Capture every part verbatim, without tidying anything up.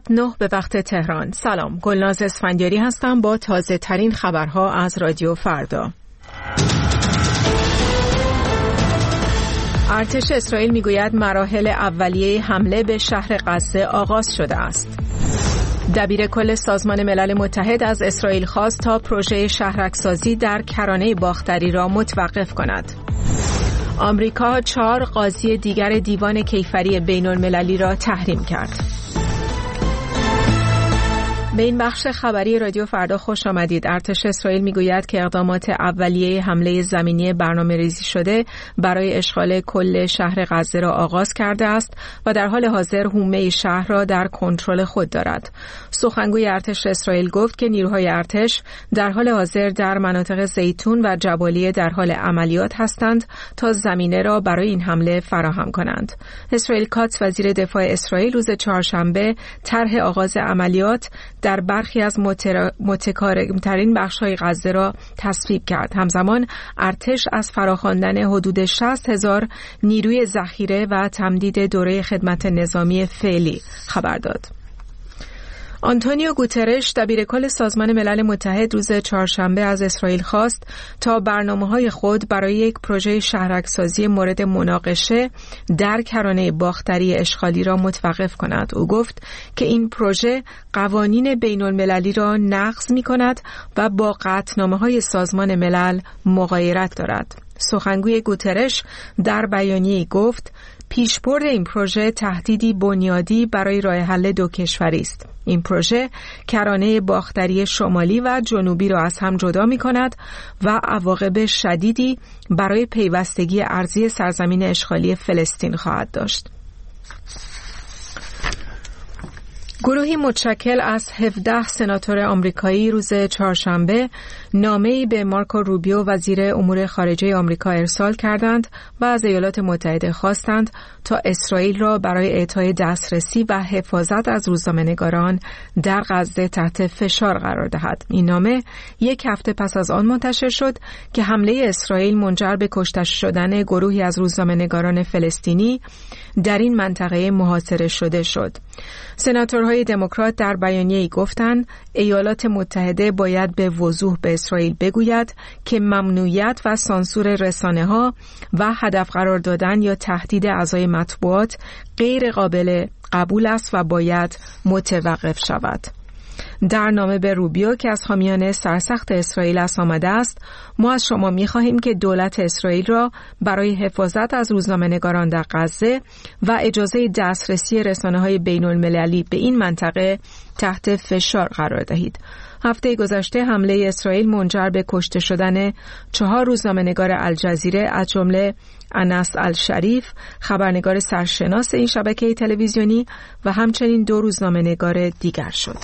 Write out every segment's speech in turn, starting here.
نه به وقت تهران. سلام، گلناز اسفندیاری هستم با تازه ترین خبرها از رادیو فردا. ارتش اسرائیل میگوید مراحل اولیه حمله به شهر غزه آغاز شده است. دبیر کل سازمان ملل متحد از اسرائیل خواست تا پروژه شهرک‌سازی در کرانه باختری را متوقف کند. آمریکا چهار قاضی دیگر دیوان کیفری بین المللی را تحریم کرد. به این بخش خبری رادیو فردا خوش آمدید. ارتش اسرائیل میگوید که اقدامات اولیه حمله زمینی برنامه‌ریزی شده برای اشغال کل شهر غزه را آغاز کرده است و در حال حاضر حومه شهر را در کنترل خود دارد. سخنگوی ارتش اسرائیل گفت که نیروهای ارتش در حال حاضر در مناطق زیتون و جبالیه در حال عملیات هستند تا زمینه را برای این حمله فراهم کنند. اسرائیل کاتس وزیر دفاع اسرائیل روز چهارشنبه طرح آغاز عملیات در برخی از متکارمترین بخش‌های غزه را تصویب کرد. همزمان ارتش از فراخواندن حدود شصت هزار نیروی ذخیره و تمدید دوره خدمت نظامی فعلی خبر داد. آنتونیو گوترش دبیر کل سازمان ملل متحد روز چهارشنبه از اسرائیل خواست تا برنامه‌های خود برای یک پروژه شهرک‌سازی مورد مناقشه در کرانه باختری اشغالی را متوقف کند. او گفت که این پروژه قوانین بین‌المللی را نقض می‌کند و با قطعنامه‌های سازمان ملل مغایرت دارد. سخنگوی گوترش در بیانیه‌ای گفت پیشبرد این پروژه تهدیدی بنیادی برای راه حل دو کشوری است. این پروژه کرانه باختری شمالی و جنوبی را از هم جدا می کند و عواقب شدیدی برای پیوستگی ارضی سرزمین اشغالی فلسطین خواهد داشت. گروهی متشکل از هفده سناتور آمریکایی روز چهارشنبه نامه‌ای به مارکو روبیو وزیر امور خارجه آمریکا ارسال کردند و از ایالات متحده خواستند تا اسرائیل را برای اعطای دسترسی و حفاظت از روزنامه‌نگاران در غزه تحت فشار قرار دهد. این نامه یک هفته پس از آن منتشر شد که حمله اسرائیل منجر به کشته شدن گروهی از روزنامه‌نگاران فلسطینی در این منطقه محاصره شده شد. سناتورهای دموکرات در بیانیه‌ای گفتند ایالات متحده باید به وضوح به اسرائیل بگوید که ممنوعیت و سانسور رسانه‌ها و هدف قرار دادن یا تهدید اعضای مطبوعات غیر قابل قبول است و باید متوقف شود. در نامه به روبیو که از حامیان سرسخت اسرائیل است آمده است، ما از شما می‌خواهیم که دولت اسرائیل را برای حفاظت از روزنامه‌نگاران در غزه و اجازه دسترسی رسانه‌های بین‌المللی به این منطقه تحت فشار قرار دهید. هفته گذشته حمله اسرائیل منجر به کشته شدن چهار روزنامه‌نگار الجزیره از جمله انس الشریف، خبرنگار سرشناس این شبکه تلویزیونی و همچنین دو روزنامه‌نگار دیگر شد.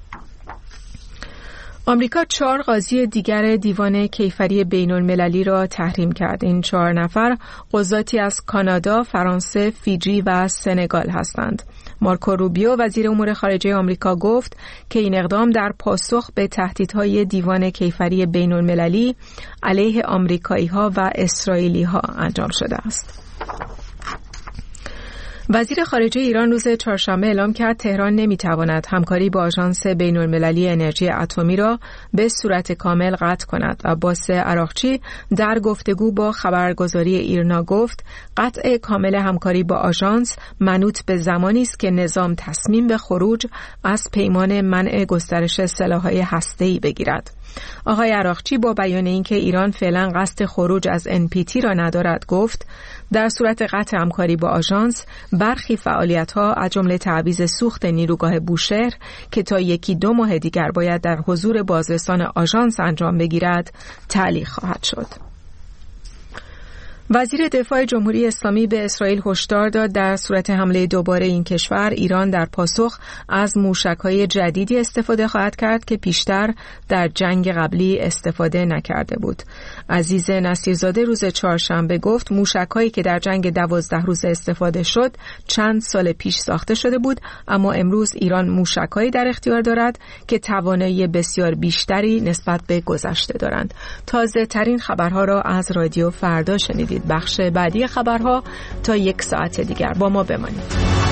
آمریکا چهار قاضی دیگر دیوان کیفری بین المللی را تحریم کرد. این چهار نفر قضاتی از کانادا، فرانسه، فیجی و سنگال هستند. مارکو روبیو وزیر امور خارجه آمریکا گفت که این اقدام در پاسخ به تهدیدهای دیوان کیفری بین المللی علیه آمریکایی‌ها و اسرائیلی‌ها انجام شده است. وزیر خارجه ایران روز چهارشنبه اعلام کرد تهران نمیتواند همکاری با آژانس بین‌المللی انرژی اتمی را به صورت کامل قطع کند. عباس عراقچی در گفتگو با خبرگزاری ایرنا گفت قطع کامل همکاری با آژانس منوط به زمانی است که نظام تصمیم به خروج از پیمان منع گسترش سلاح‌های هسته‌ای بگیرد. آقای عراقچی با بیان اینکه ایران فعلا قصد خروج از ان پی تی را ندارد گفت در صورت قطع همکاری با آژانس برخی فعالیت‌ها از جمله تعویض سوخت نیروگاه بوشهر که تا یکی دو ماه دیگر باید در حضور بازرسان آژانس انجام بگیرد تعلیق خواهد شد. وزیر دفاع جمهوری اسلامی به اسرائیل هشدار داد در صورت حمله دوباره این کشور ایران در پاسخ از موشک‌های جدیدی استفاده خواهد کرد که پیشتر در جنگ قبلی استفاده نکرده بود. عزیز نصیرزاده روز چهارشنبه گفت موشک‌هایی که در جنگ دوازده روزه استفاده شد چند سال پیش ساخته شده بود، اما امروز ایران موشک‌هایی در اختیار دارد که توانایی بسیار بیشتری نسبت به گذشته دارند. تازه ترین خبرها را از رادیو فردا شنیدید. بخش بعدی خبرها تا یک ساعت دیگر با ما بمانید.